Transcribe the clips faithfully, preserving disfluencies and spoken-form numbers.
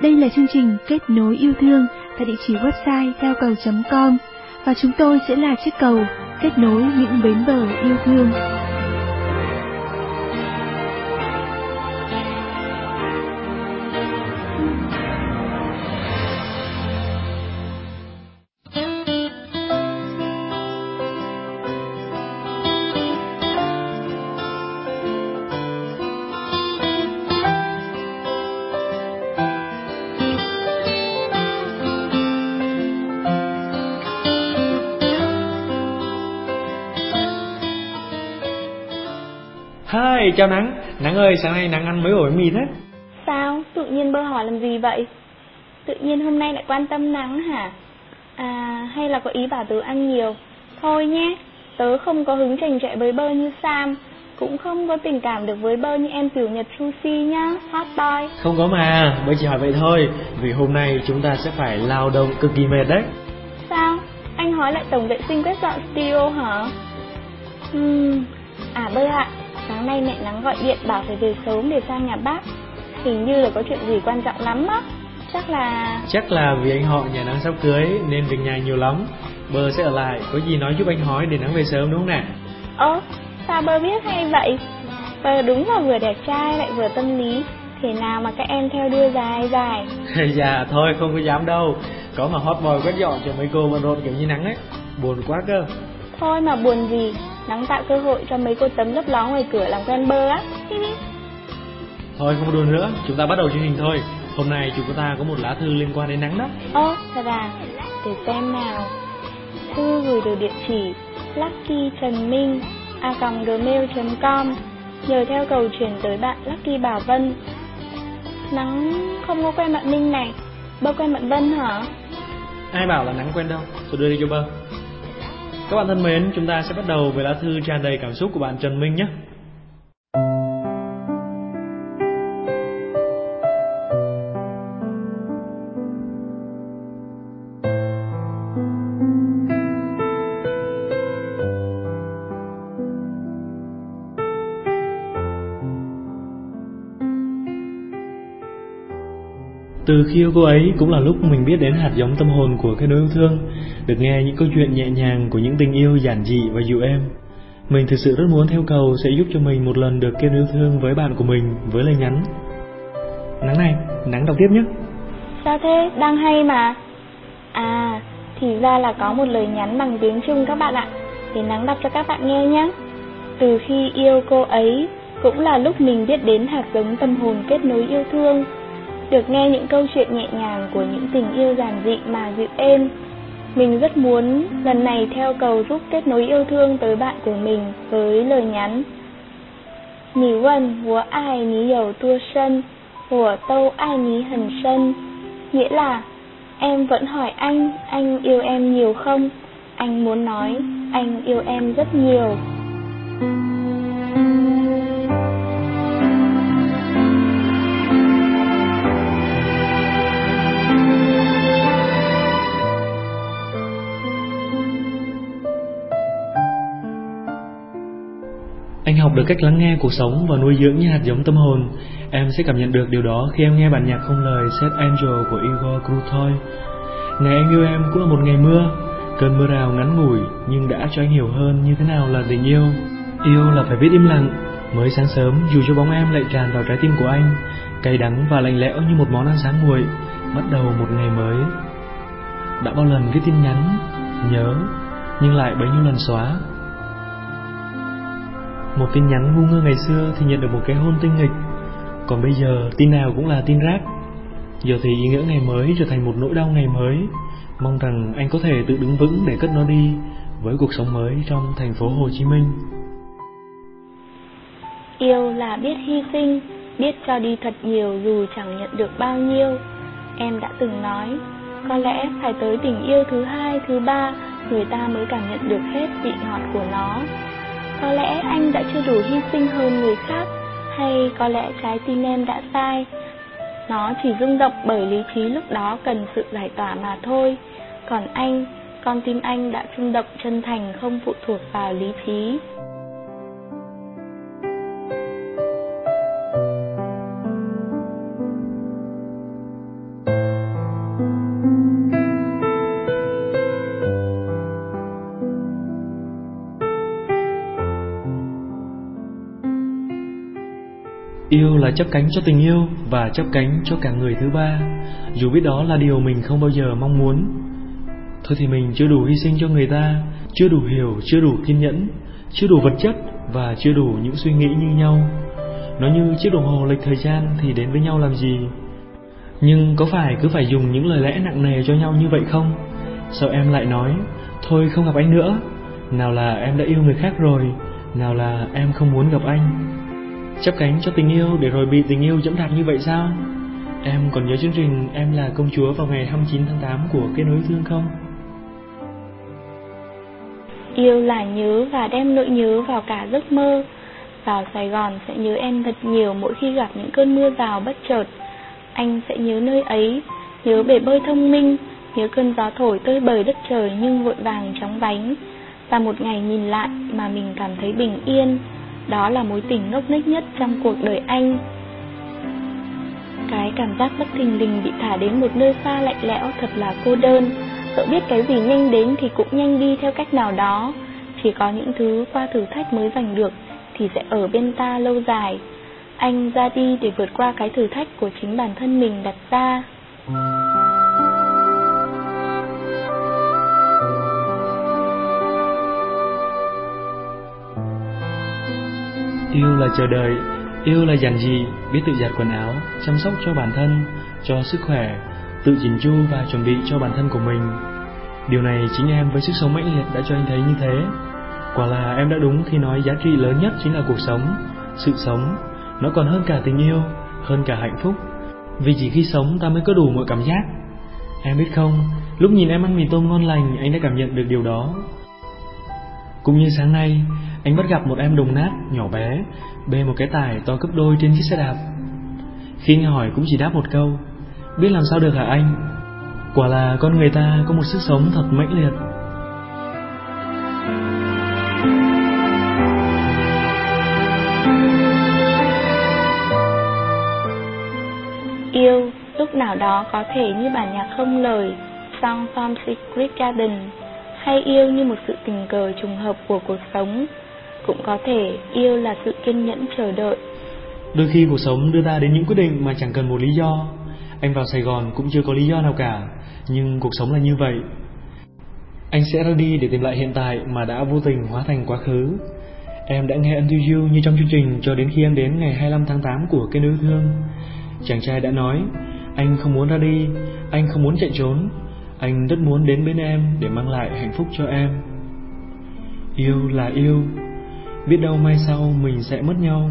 Đây là chương trình Kết nối yêu thương tại địa chỉ website theo cầu chấm com và chúng tôi sẽ là chiếc cầu kết nối những bến bờ yêu thương. Hi, chào Nắng. Nắng ơi, sáng nay Nắng ăn mấy ổ bánh mì thế? Sao? Tự nhiên Bơ hỏi làm gì vậy? Tự nhiên hôm nay lại quan tâm Nắng hả? À, hay là có ý bảo tớ ăn nhiều? Thôi nhé, tớ không có hứng chành chọe với Bơ như Sam, cũng không có tình cảm được với Bơ như em tiểu Nhật Sushi nhá, hot boy. Không có mà, Bơ chỉ hỏi vậy thôi, vì hôm nay chúng ta sẽ phải lao động cực kỳ mệt đấy. Sao? Anh hỏi lại tổng vệ sinh quét dọn studio hả? Hmm, à Bơ ạ, sáng nay mẹ Nắng gọi điện bảo phải về sớm để sang nhà bác. Hình như là có chuyện gì quan trọng lắm á. Chắc là... Chắc là vì anh họ nhà Nắng sắp cưới nên việc nhà nhiều lắm. Bơ sẽ ở lại, có gì nói giúp anh hỏi để Nắng về sớm đúng không nè? Ơ, sao Bơ biết hay vậy? Bơ đúng là vừa đẹp trai lại vừa tâm lý, thế nào mà các em theo đuôi dài dài. Dạ thôi không có dám đâu, có mà hot boy quét dọn cho mấy cô bận rộn kiểu như Nắng ấy, buồn quá cơ. Thôi mà buồn gì, Nắng tạo cơ hội cho mấy cô tấm lấp ló ngoài cửa làm quen Bơ á. Thôi không đùa nữa, chúng ta bắt đầu chương trình thôi. Hôm nay chúng ta có một lá thư liên quan đến Nắng đó. Ơ, thật à? Để xem nào. Thư gửi từ địa chỉ lucky trần minh a còng gmail chấm com. Nhờ theo cầu chuyển tới bạn Lucky Bảo Vân. Nắng không có quen bạn Minh này. Bơ quen bạn Vân hả? Ai bảo là Nắng quen đâu, tôi đưa đi cho Bơ. Các bạn thân mến, chúng ta sẽ bắt đầu với lá thư tràn đầy cảm xúc của bạn Trần Minh nhé. Từ khi yêu cô ấy cũng là lúc mình biết đến hạt giống tâm hồn của cái nỗi yêu thương, được nghe những câu chuyện nhẹ nhàng của những tình yêu giản dị và dịu êm. Mình thực sự rất muốn theo cầu sẽ giúp cho mình một lần được kết nối yêu thương với bạn của mình với lời nhắn. Nắng này, Nắng đọc tiếp nhé. Sao thế? Đang hay mà. À, thì ra là có một lời nhắn bằng tiếng Trung các bạn ạ. Để Nắng đọc cho các bạn nghe nhé. Từ khi yêu cô ấy cũng là lúc mình biết đến hạt giống tâm hồn kết nối yêu thương. Được nghe những câu chuyện nhẹ nhàng của những tình yêu giản dị mà dịu êm, mình rất muốn lần này theo cầu giúp kết nối yêu thương tới bạn của mình với lời nhắn: Nǐ vấn wo ai nǐ有多深，我都爱你很深. Nghĩa là em vẫn hỏi anh, anh yêu em nhiều không? Anh muốn nói, anh yêu em rất nhiều. Anh học được cách lắng nghe cuộc sống và nuôi dưỡng những hạt giống tâm hồn. Em sẽ cảm nhận được điều đó khi em nghe bản nhạc không lời Set Angel của Igor Krutoy. Ngày anh yêu em cũng là một ngày mưa, cơn mưa rào ngắn ngủi nhưng đã cho anh hiểu hơn như thế nào là tình yêu. Yêu là phải biết im lặng. Mới sáng sớm dù cho bóng em lại tràn vào trái tim của anh, cay đắng và lạnh lẽo như một món ăn sáng nguội, bắt đầu một ngày mới. Đã bao lần viết tin nhắn nhớ nhưng lại bấy nhiêu lần xóa. Một tin nhắn ngu ngơ ngày xưa thì nhận được một cái hôn tinh nghịch, còn bây giờ tin nào cũng là tin rác. Giờ thì ý nghĩa ngày mới trở thành một nỗi đau ngày mới. Mong rằng anh có thể tự đứng vững để cất nó đi với cuộc sống mới trong thành phố Hồ Chí Minh. Yêu là biết hy sinh, biết cho đi thật nhiều dù chẳng nhận được bao nhiêu. Em đã từng nói, có lẽ phải tới tình yêu thứ hai, thứ ba, người ta mới cảm nhận được hết vị ngọt của nó. Có lẽ anh đã chưa đủ hy sinh hơn người khác, hay có lẽ trái tim em đã sai. Nó chỉ rung động bởi lý trí lúc đó cần sự giải tỏa mà thôi. Còn anh, con tim anh đã rung động chân thành không phụ thuộc vào lý trí. Yêu là chắp cánh cho tình yêu và chắp cánh cho cả người thứ ba, dù biết đó là điều mình không bao giờ mong muốn. Thôi thì mình chưa đủ hy sinh cho người ta, chưa đủ hiểu, chưa đủ kiên nhẫn, chưa đủ vật chất và chưa đủ những suy nghĩ như nhau. Nó như chiếc đồng hồ lệch thời gian thì đến với nhau làm gì? Nhưng có phải cứ phải dùng những lời lẽ nặng nề cho nhau như vậy không? Sao em lại nói thôi không gặp anh nữa? Nào là em đã yêu người khác rồi, nào là em không muốn gặp anh. Chắp cánh cho tình yêu để rồi bị tình yêu dẫm đạp như vậy sao? Em còn nhớ chương trình Em Là Công Chúa vào ngày hai mươi chín tháng tám của Kết Nối Thương không? Yêu là nhớ và đem nỗi nhớ vào cả giấc mơ. Vào Sài Gòn sẽ nhớ em thật nhiều mỗi khi gặp những cơn mưa rào bất chợt. Anh sẽ nhớ nơi ấy, nhớ bể bơi thông minh, nhớ cơn gió thổi tơi bời đất trời nhưng vội vàng chóng vánh. Và một ngày nhìn lại mà mình cảm thấy bình yên, đó là mối tình ngốc nghếch nhất trong cuộc đời anh. Cái cảm giác bất thình lình bị thả đến một nơi xa lạnh lẽo thật là cô đơn. Sợ biết cái gì nhanh đến thì cũng nhanh đi theo cách nào đó. Chỉ có những thứ qua thử thách mới giành được thì sẽ ở bên ta lâu dài. Anh ra đi để vượt qua cái thử thách của chính bản thân mình đặt ra. Yêu là chờ đợi, yêu là giản dị, biết tự giặt quần áo, chăm sóc cho bản thân, cho sức khỏe, tự chỉnh chu và chuẩn bị cho bản thân của mình. Điều này chính em với sức sống mãnh liệt đã cho anh thấy như thế. Quả là em đã đúng khi nói giá trị lớn nhất chính là cuộc sống, sự sống. Nó còn hơn cả tình yêu, hơn cả hạnh phúc. Vì chỉ khi sống ta mới có đủ mọi cảm giác. Em biết không, lúc nhìn em ăn mì tôm ngon lành, anh đã cảm nhận được điều đó. Cũng như sáng nay, anh bắt gặp một em đồng nát, nhỏ bé, bê một cái tải to gấp đôi trên chiếc xe đạp. Khi anh hỏi cũng chỉ đáp một câu, biết làm sao được hả anh? Quả là con người ta có một sức sống thật mãnh liệt. Yêu lúc nào đó có thể như bản nhạc không lời Song from Secret Garden, hay yêu như một sự tình cờ trùng hợp của cuộc sống. Cũng có thể yêu là sự kiên nhẫn chờ đợi. Đôi khi cuộc sống đưa ta đến những quyết định mà chẳng cần một lý do. Anh vào Sài Gòn cũng chưa có lý do nào cả, nhưng cuộc sống là như vậy. Anh sẽ ra đi để tìm lại hiện tại mà đã vô tình hóa thành quá khứ. Em đã nghe Unto You như trong chương trình cho đến khi em đến ngày hai mươi lăm tháng tám của Kết Nối Thương. Chàng trai đã nói, anh không muốn ra đi, anh không muốn chạy trốn, anh rất muốn đến bên em để mang lại hạnh phúc cho em. Yêu là yêu, biết đâu mai sau mình sẽ mất nhau.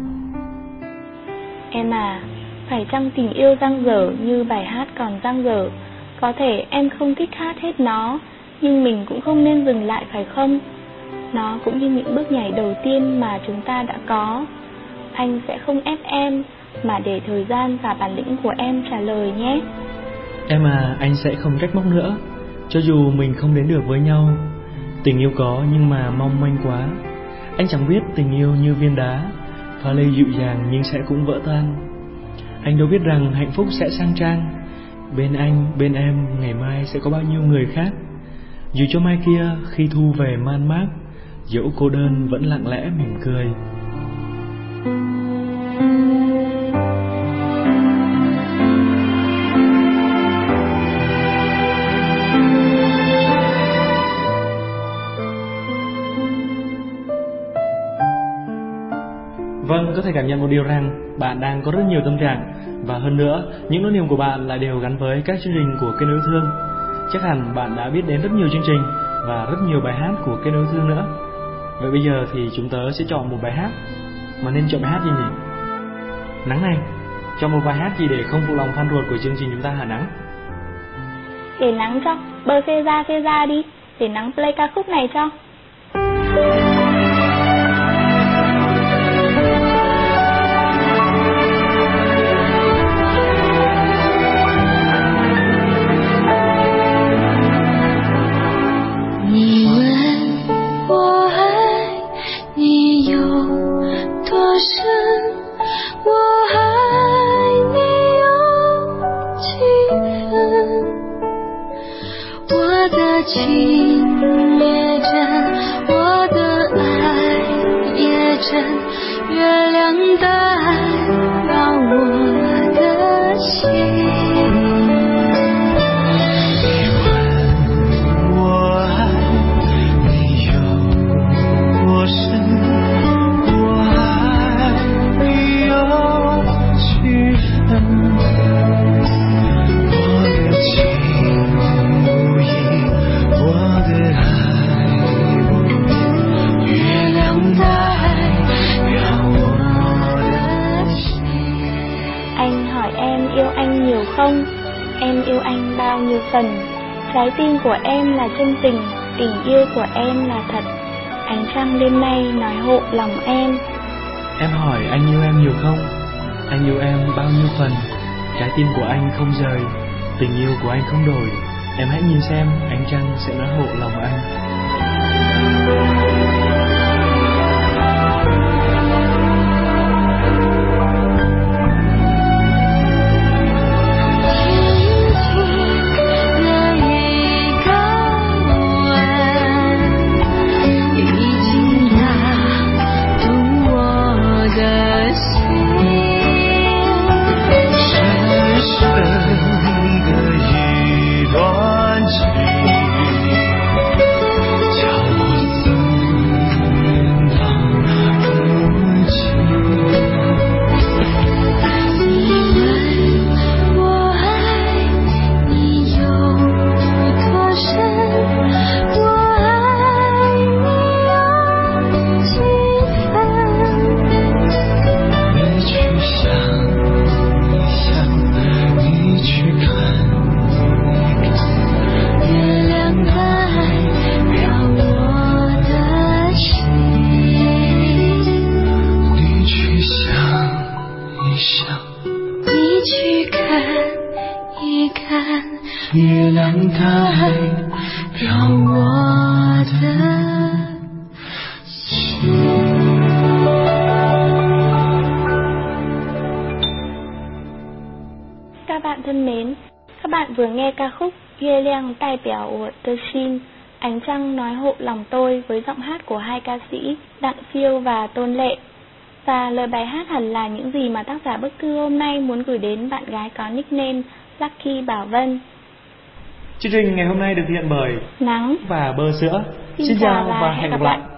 Em à, phải chăng tình yêu dang dở như bài hát còn dang dở? Có thể em không thích hát hết nó, nhưng mình cũng không nên dừng lại phải không? Nó cũng như những bước nhảy đầu tiên mà chúng ta đã có. Anh sẽ không ép em, mà để thời gian và bản lĩnh của em trả lời nhé. Em à, anh sẽ không trách móc nữa, cho dù mình không đến được với nhau. Tình yêu có nhưng mà mong manh quá. Anh chẳng biết tình yêu như viên đá, pha lê dịu dàng nhưng sẽ cũng vỡ tan. Anh đâu biết rằng hạnh phúc sẽ sang trang. Bên anh, bên em ngày mai sẽ có bao nhiêu người khác. Dù cho mai kia khi thu về man mác, dẫu cô đơn vẫn lặng lẽ mỉm cười. Vâng, có thể cảm nhận một điều rằng bạn đang có rất nhiều tâm trạng. Và hơn nữa, những nỗi niềm của bạn lại đều gắn với các chương trình của Kết Nối Thương. Chắc hẳn bạn đã biết đến rất nhiều chương trình và rất nhiều bài hát của Kết Nối Thương nữa. Vậy bây giờ thì chúng tớ sẽ chọn một bài hát. Mà nên chọn bài hát gì nhỉ? Nắng này, chọn một bài hát gì để không phụ lòng fan ruột của chương trình chúng ta hả Nắng? Để Nắng cho, bơ phê ra phê ra đi. Để Nắng play ca khúc này cho. 情也真 hỏi em yêu anh nhiều không? Em yêu anh bao nhiêu phần? Trái tim của em là chân tình, tình yêu của em là thật. Ánh trăng đêm nay nói hộ lòng em. Em hỏi anh yêu em nhiều không? Anh yêu em bao nhiêu phần? Trái tim của anh không rời, tình yêu của anh không đổi. Em hãy nhìn xem, ánh trăng sẽ nói hộ lòng anh. Các bạn thân mến, các bạn vừa nghe ca khúc Yue Liang Tài Biểu của Tơ Xin, Ánh Trăng Nói Hộ Lòng Tôi với giọng hát của hai ca sĩ Đặng Phiêu và Tôn Lệ. Và lời bài hát hẳn là những gì mà tác giả bức thư hôm nay muốn gửi đến bạn gái có nickname Lucky Bảo Vân. Chương trình ngày hôm nay được thực hiện bởi Nắng và Bơ Sữa. Xin, Xin chào chào và và hẹn hẹn gặp gặp lại. lại.